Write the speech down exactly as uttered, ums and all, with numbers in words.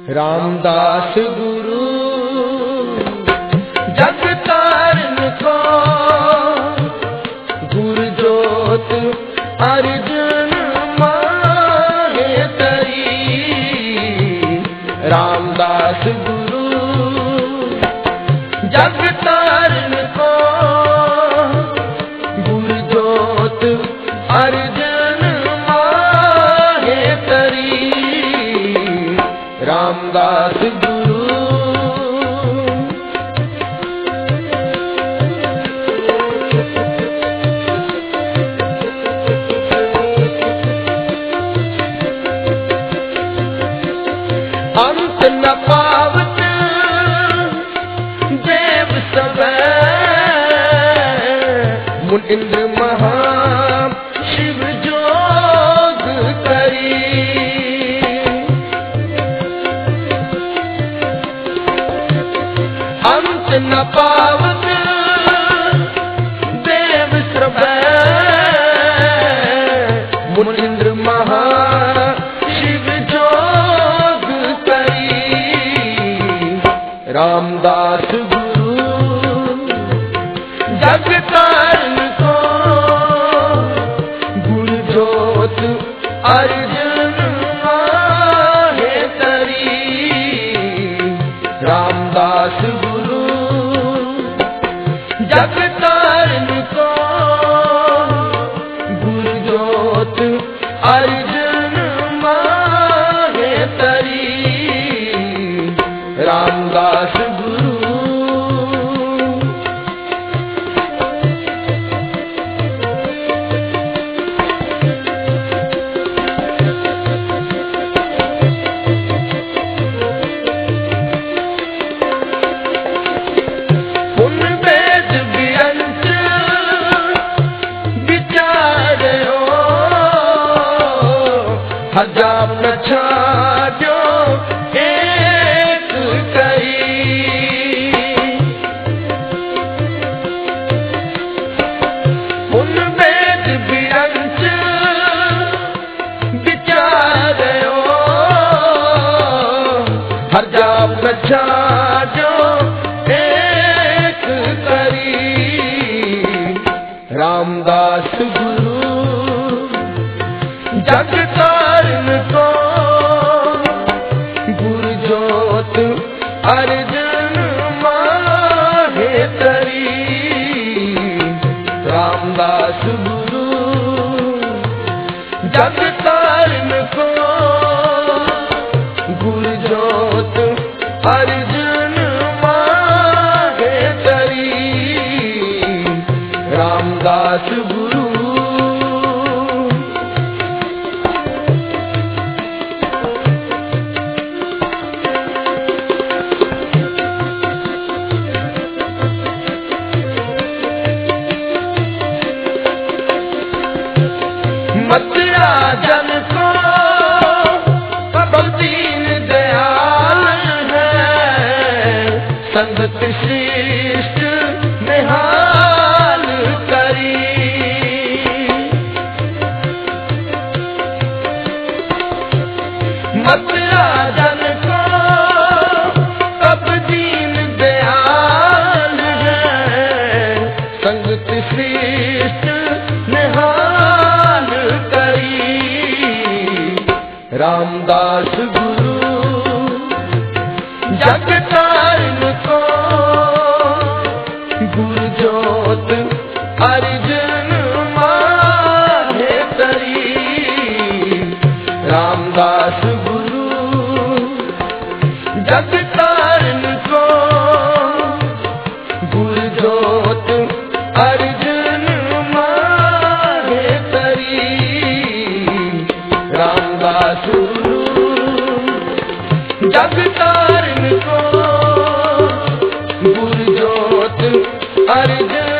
रामदास गुरु जग तारन को गुरु जोत अर्जुन माने तरी। रामदास गुरु जग तारन को गुरु जोत अर्जुन माने तरी। रामदास गुरु अंत न पावत देव सब मुन इंद्र महा शिव जोग करी। अंत न पावत देव सब मुन इंद्र महा शिव जोग करी। रामदास गुरु जग तारन को गुरु जोत अर्जुन माने तरी। रामदास गुरु जग तारन को गुरु जोत अर्जुन माने तरी। रामदास गुरु पुन वेद व्यंच विचारो हजार न छाड़ो एक करी। पुन वेद व्यंच विचारो हजार न छाड़ो एक करी। रामदास गुरु जग तारन को गुरु जोत अर्जुन माने तरी। रामदास गुरु जग तारन को गुरु जोत अर्जुन माने तरी। रामदास गुरु मत राजन को कबल दीन दयाल है। संगत श्रेष्ठ निहाल करी। मत राजन को कब दीन दयाल है। संगत श्रेष्ठ निहाल करी। रामदास गुरु जग तारन को गुरु जोत अर्जुन माने तरी। रामदास गुरु जग तारन को गुरु जोत अर्जुन माने तरी। रामदास गुरु जग तारन को गुरु जोत अर्जुन